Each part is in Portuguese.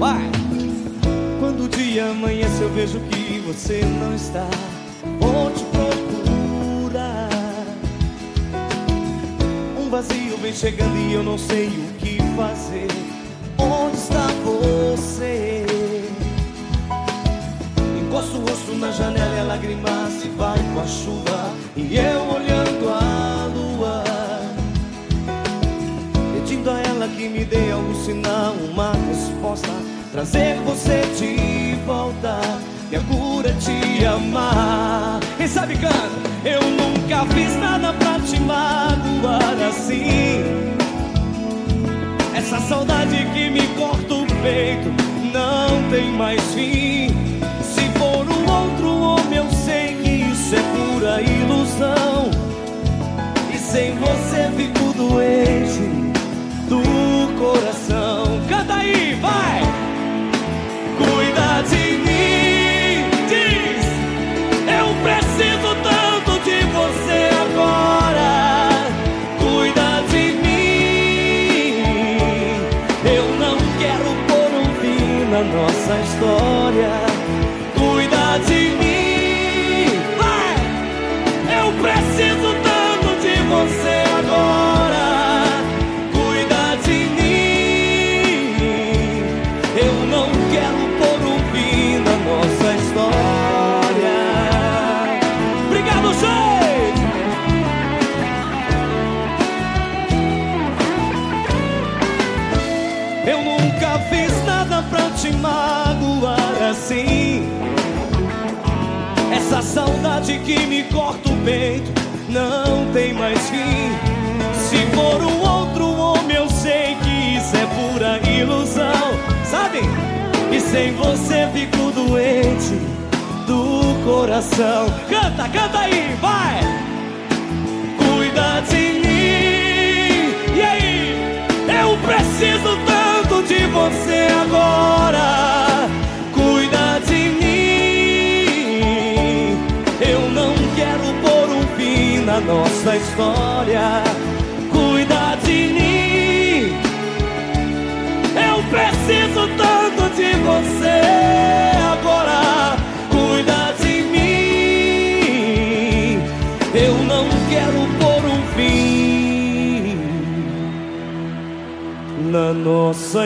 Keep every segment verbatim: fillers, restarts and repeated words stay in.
Vai! Quando o dia amanhece eu vejo que você não está, vou te procurar. Um vazio vem chegando e eu não sei o que fazer. Onde está você? Encosto o rosto na janela e a lágrima se vai com a chuva, e eu olhando a lua, pedindo a ela que me dê algum sinal, uma resposta, trazer você de volta, que a cura é te amar. Quem sabe canta? Eu nunca fiz nada pra te magoar assim. Essa saudade que me corta o peito não tem mais fim. Se for um outro homem eu sei que isso é pura ilusão, e sem você fico doente do coração. Canta aí, vai! Cuida de mim, diz. Eu preciso tanto de você agora. Cuida de mim. Eu não quero pôr um fim na nossa história. Cuida de mim, vai. Eu preciso tanto de você agora. Cuida de mim. Eu não quero pôr um fim na nossa história. Obrigado, gente! Eu nunca fiz nada pra te magoar assim. Essa saudade que me corta o peito não tem mais fim. Se for um outro homem eu sei que isso é pura ilusão, sabe? E sem você fico doente do coração. Canta, canta aí, vai! Cuida de mim. E aí? Eu preciso tanto de você agora. Cuida de mim. Eu não quero pôr um fim na nossa história. Cuida de mim. Eu preciso tanto de você agora. Cuida de mim. Eu não quero pôr um fim na nossa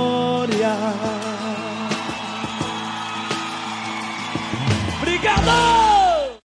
história. Obrigado!